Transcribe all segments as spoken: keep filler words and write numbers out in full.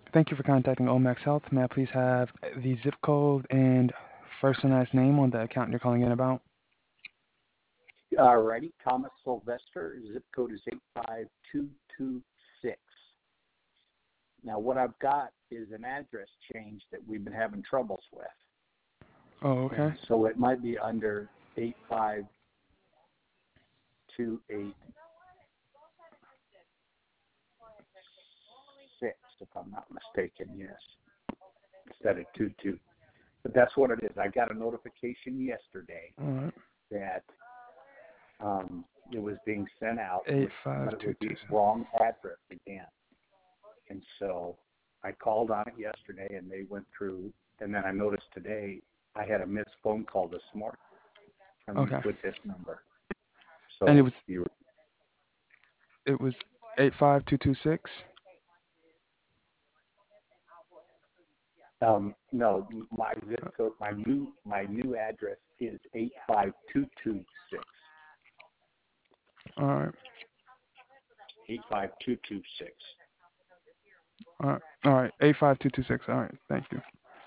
Thank you for contacting Omax Health. May I please have the zip code and first and last name on the account you're calling in about? Alrighty, Thomas Sylvester, zip code is eight five two two six. Now, what I've got is an address change that we've been having troubles with. Oh, okay. And so it might be under eight five two eight six, if I'm not mistaken, yes, instead of two two. But that's what it is. I got a notification yesterday All right. that um, it was being sent out, Eight with, five but it two was the two. wrong address again. And so I called on it yesterday, and they went through. And then I noticed today I had a missed phone call this morning from Okay. with this number. So And it was you it was eight five two two six. um, no, my zip code, my new my new address is eight five two two six. All right. Eight five two two six. All right. All right. Eight five two two six. All right. Thank you.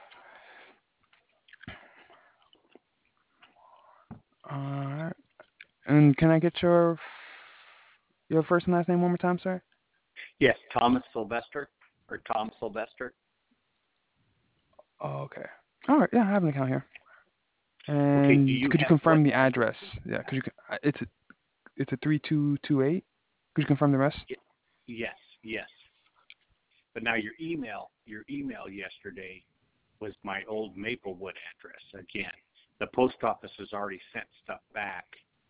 All right. And can I get your your first and last name one more time, sir? Yes, Thomas Sylvester or Tom Sylvester. Oh, okay. All right. Yeah, I have an account here. Okay, do And you could you have what confirm the address? address is Yeah. that? Could you? uh, It's a it's a three two two eight. Could you confirm the rest? Y- Yes, yes. But now your email, your email yesterday was my old Maplewood address again. The post office has already sent stuff back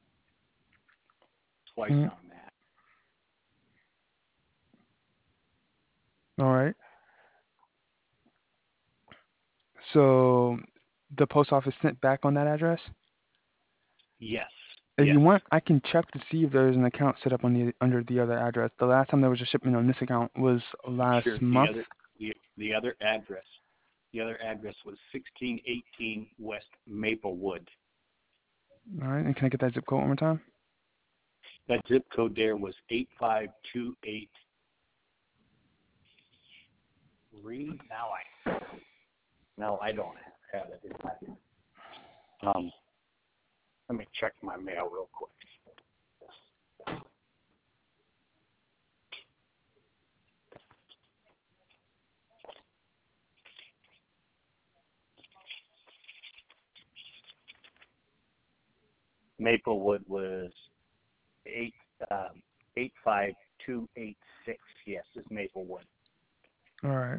twice Mm, on that. all right. So the post office sent back on that address. Yes, If yes. you want, I can check to see if there's an account set up on the under the other address. The last time there was a shipment on this account was last Sure. The month. other the, the other address. The other address was sixteen eighteen West Maplewood. All right. And can I get that zip code one more time? That zip code there was eight five two eight three. Now I now I don't have it in my um let me check my mail real quick. Maplewood was eight um, eight five two eight six. Yes, is Maplewood. All right.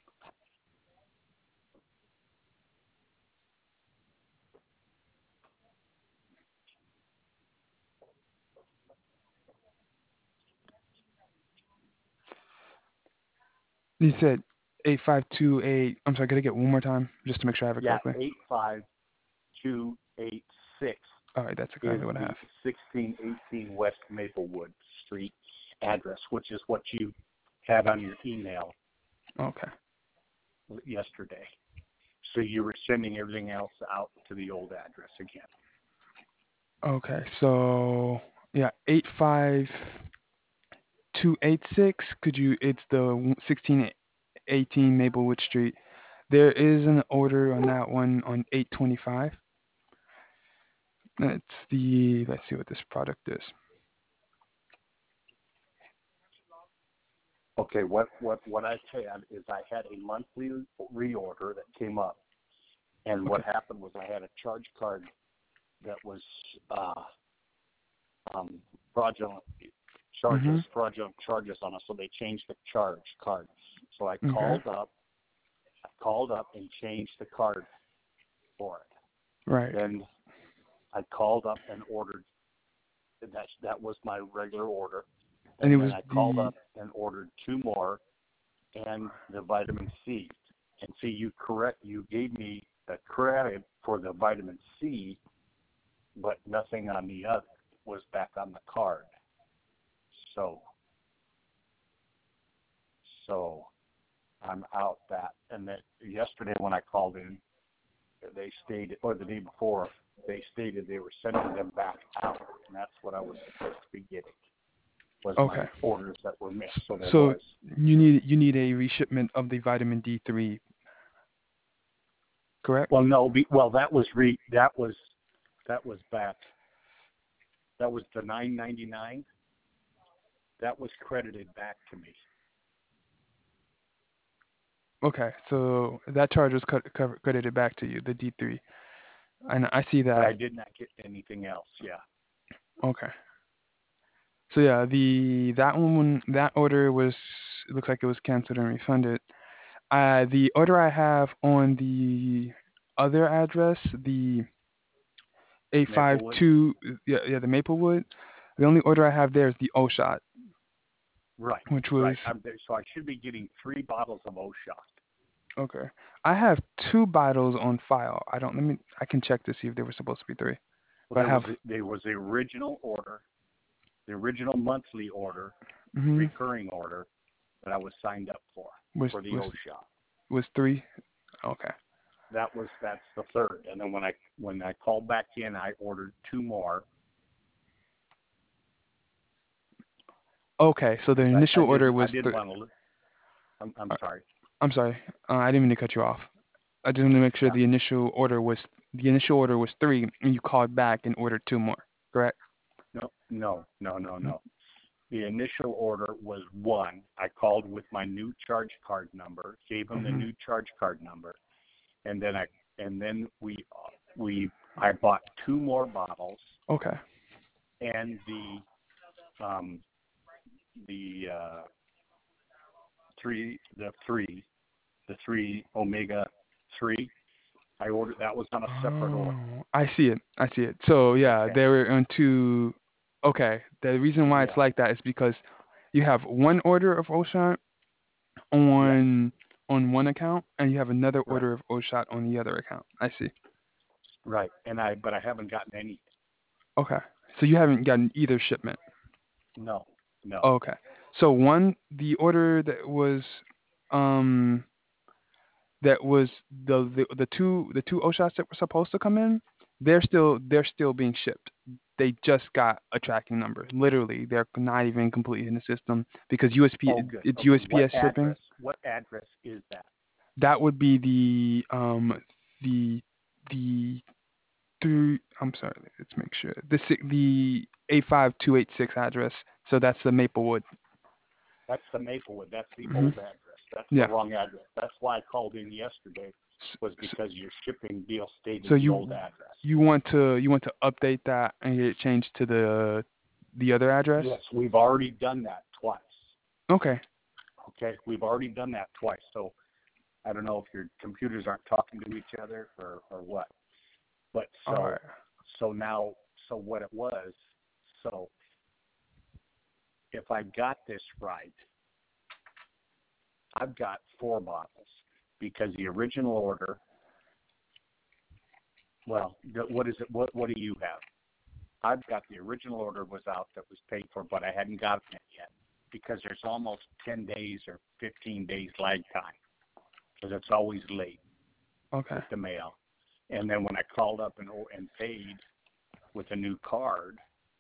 You said eight five two eight. I'm sorry. Could I get one more time just to make sure I have it Yeah, correctly? eight five two eight six All right. That's is exactly what I the have. sixteen eighteen West Maplewood Street address, which is what you had on your email Okay. yesterday. So you were sending everything else out to the old address again. Okay. So yeah, eight five two eight six. Could you? It's the sixteen eighteen Maplewood Street. There is an order on that one on eight twenty-five. It's the, let's see what this product is. Okay, what, what, what I had is I had a monthly reorder that came up. And what Okay. happened was I had a charge card that was uh, um, fraudulent charges, Mhm. fraudulent charges on it, so they changed the charge card. So I Okay. called up, I called up and changed the card for it. Right. Then I called up and ordered. That that was my regular order, And it and was then I called the up and ordered two more, and the vitamin C. And see, you correct. You gave me a credit for the vitamin C, but nothing on the other was back on the card. So, so I'm out that. And then yesterday when I called in, they stated, or the day before, they stated they were sending them back out, and that's what I was supposed to be getting. was Okay. my orders that were missed. S- So there So was. you need you need a reshipment of the vitamin D three, correct? Well, no, be, well that was re that was that was back. That was the nine ninety-nine. That was credited back to me. Okay, so that charge was cut, cover, credited back to you, the D three, and I see But I that. did not get anything else. Yeah. Okay, so yeah, the that one that order was it looks like it was canceled and refunded. Uh, the order I have on the other address, the Maplewood. eight five two, yeah, yeah, the Maplewood. The only order I have there is the O shot, Right. which Right. was I'm there, so I should be getting three bottles of O-Shot. okay. I have two bottles on file. I don't. Let me. I can check to see if they were supposed to be three. Well, But I there was have. a, there was the original order, the original monthly order, Hmm. recurring order that I was signed up for Was for the was O-Shot. was three. Okay. That was that's the third. And then when I when I called back in, I ordered two more Okay. So the because I, I initial order didn't I was didn't three. want to. I'm I'm sorry. I'm sorry. Uh, I didn't mean to cut you off. I just want to make sure Yeah. the initial order was the initial order was three, and you called back and ordered two more. Correct? No no no no Mm. no. The initial order was one. I called with my new charge card number, gave them the Mhm. new charge card number, and then I and then we we I bought two more bottles Okay. and the um the uh three the three the three omega three. I ordered that was on a separate order. Oh, I see it. I see it. So yeah, Okay. they were on two. Okay. The reason why it's Yeah. like that is because you have one order of Oshot Yes. on on one account, and you have another Right. order of Oshot on the other account. I see. Right. And I but I haven't gotten any. Okay. So you haven't gotten either shipment. No. No. Okay. So one, the order that was, um, that was the the, the two the two O shots that were supposed to come in, they're still they're still being shipped. They just got a tracking number. Literally, they're not even completely in the system because U S P Oh, good. it's Okay. What U S P S shipping. address? What address is that? That would be the um the the three. I'm sorry. Let's make sure the si- the eight five two eight six address. So that's the Maplewood. That's the Maplewood. That's the Hmm. old address. That's the Yeah. wrong address. That's why I called in yesterday, S- was s- because your shipping deal stated So the you old address. you want to you want to update that and get it changed to the the other address? Yes, we've already done that twice. Okay. Okay, we've already done that twice. So I don't know if your computers aren't talking to each other or, or what. But All so right. so now so what it was, so if I got this right, I've got four bottles because the original order, well, the- what is it? What what do you have? I've got the original order was out that was paid for, but I hadn't gotten it yet because there's almost ten days or fifteen days lag time because it's always late Okay. with the mail. And then when I called up and and paid with a new card,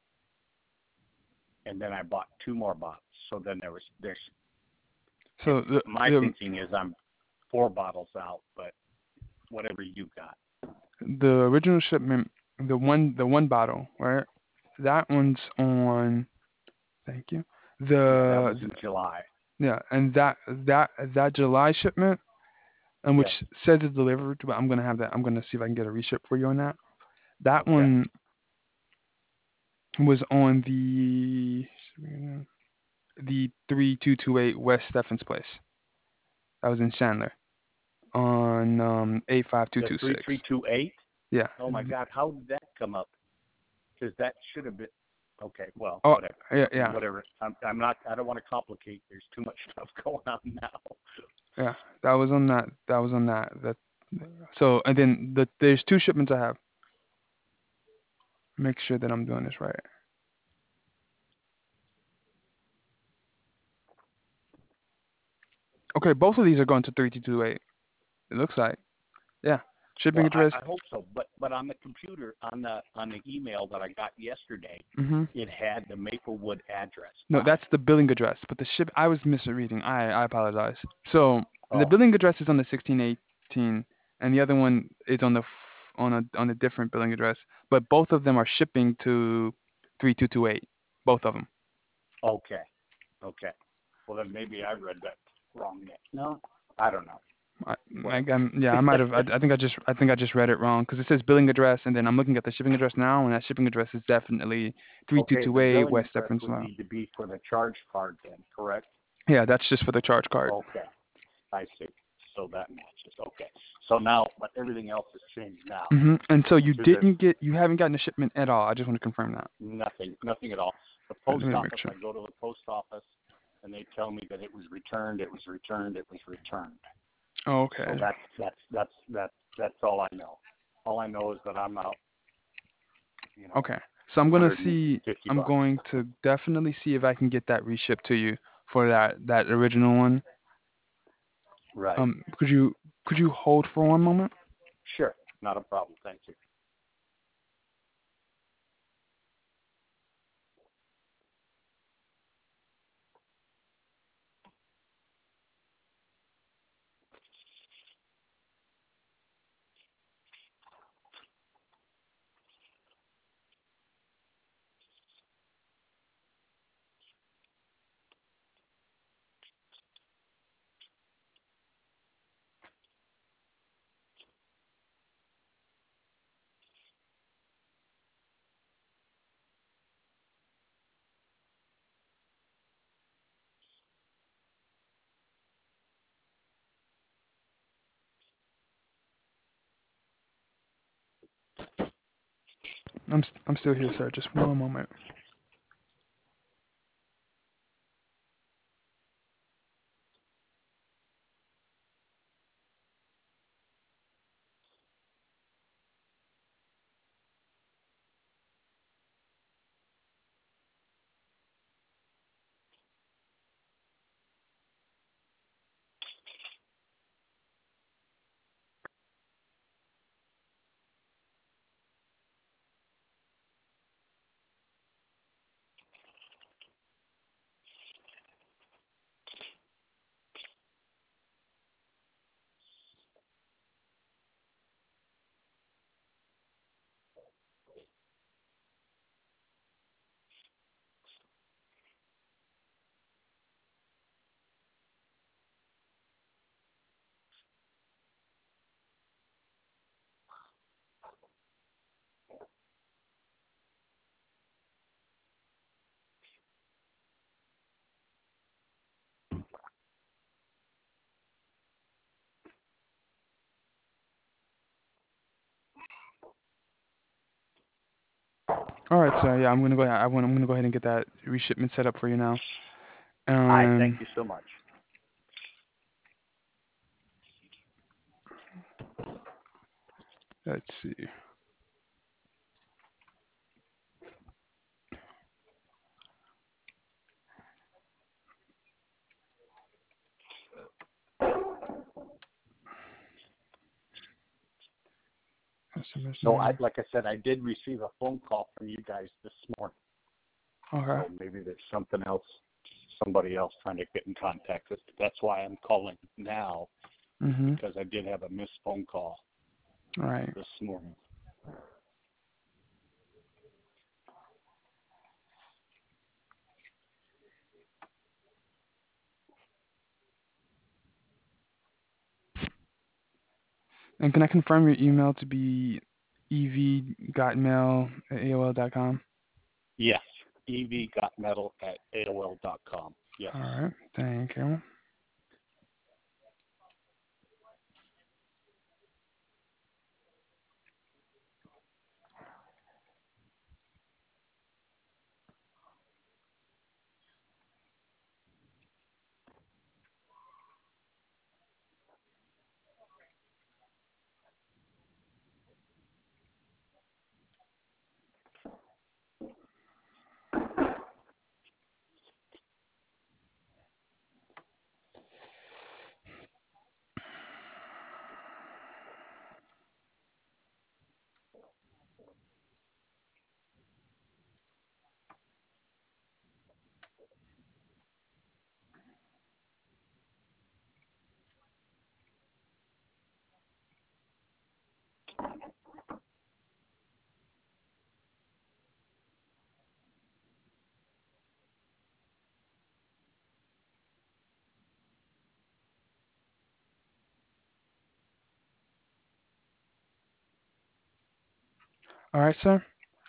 and then I bought two more bottles. So then there was there's So the my the thinking is I'm four bottles out, but whatever you got. the original shipment, the one the one bottle, right? That one's on. Thank you. Yeah, that The was in July. yeah, and that that that July shipment, and Yes. which says it's delivered, but I'm gonna have that. I'm gonna see if I can get a reship for you on that. That Okay. one was on the the three two two eight West Stephens Place. That was in Chandler on um eight five two The two three six. three two eight. Yeah. Oh my God, how did that come up? Because that should have been. Okay, well, Oh, whatever. yeah, yeah, Whatever. I'm, I'm not. I don't want to complicate. There's too much stuff going on now. yeah. That was on that. That was on that. That. So and then the there's two shipments I have. Make sure that I'm doing this right. Okay, both of these are going to three two two eight. It looks like. Yeah. shipping Well, I, address. I hope so. But but on the computer, on the on the email that I got yesterday, Mm-hmm. it had the Maplewood address No, on it. that's the billing address, but the ship I was misreading. I I apologize. So the Oh, billing address is on the sixteen eighteen, and the other one is on the f- on a on a different billing address. But both of them are shipping to three two two eight. Both of them. okay, okay. Well, then maybe I read that wrong. Then. No, I don't know. I, I, Whatever. I'm- yeah, I might have. I, I think I just I think I just read it wrong because it says billing address, and then I'm looking at the shipping address now, and that shipping address is definitely three two Okay, two the eight billing West address Stephens would Road. need to be for the charge card then, correct? Yeah, that's just for the charge card. Okay, I see. So that matches. Okay. So now, but everything else has changed now Hmm. And so you to the didn't get, you haven't gotten a shipment at all. I just want to confirm that. nothing, nothing at all. The Let post me make office, sure. I go to the post office and they tell me that it was returned, it was returned, it was returned. So Okay. that's, that's, that's, that's, that's all I know. All I know is that I'm out, you know, Okay. So I'm gonna see. one hundred fifty I'm bucks. going to definitely see if I can get that reshipped to you for that that original one. Right. Um, could you could you hold for one moment? Sure. Not a problem. Thank you. I'm st- I'm still here, sir. Just one moment. All right, sir. Yeah, I'm gonna go ahead. I want. I'm gonna go ahead and get that reshipment set up for you now. I thank Um, you so much. let's see. Customer's No, I, name. like I said, I did receive a phone call from you guys this morning. Okay. So maybe there's something else, somebody else trying to get in contact with. That's why I'm calling now, is Mhm. because I did have a missed phone call All right. this morning. And can I confirm your email to be evgotmail at A O L dot com? Yes, evgotmetal at A O L dot com. Yes. All right. Thank you. All right, sir.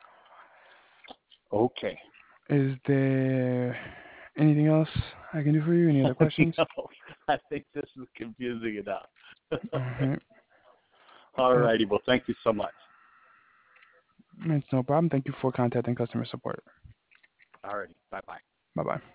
Okay. Is there anything else I can do for you? Any other questions? No, I think this is confusing enough. All right. All Uh, righty. Well, thank you so much. it's no problem. Thank you for contacting customer support. All righty. Bye bye. Bye bye.